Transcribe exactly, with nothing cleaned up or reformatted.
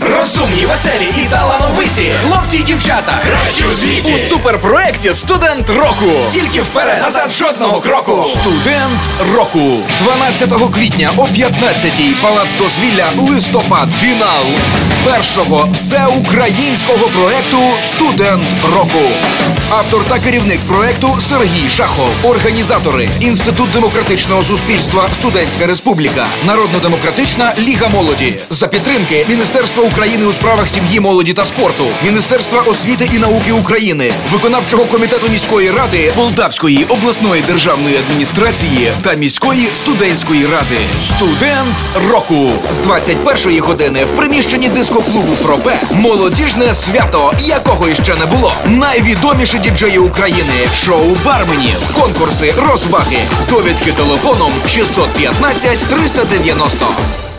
Розумні, веселі і талановиті. Хлопці й дівчата, кращі у світі. У суперпроекті «Студент року». Тільки вперед, назад жодного кроку. «Студент року». дванадцятого квітня о п'ятнадцятій. Палац дозвілля, листопад. Фінал першого всеукраїнського проекту «Студент року». Автор та керівник проекту Сергій Шахов. Організатори: Інститут демократичного суспільства «Студентська республіка», Народно-демократична ліга молоді. За підтримки Міністерства України у справах сім'ї, молоді та спорту, Міністерства освіти і науки України, Виконавчого комітету міської ради, Полтавської обласної державної адміністрації та міської студентської ради. «Студент року» з двадцять першої години в приміщенні дискоклубу «Фропе». Молодіжне свято, якого іще не було. Найвідоміші діджеї України, шоу барменів, конкурси, розваги. Довідки телефоном шістсот п'ятнадцять триста дев'яносто.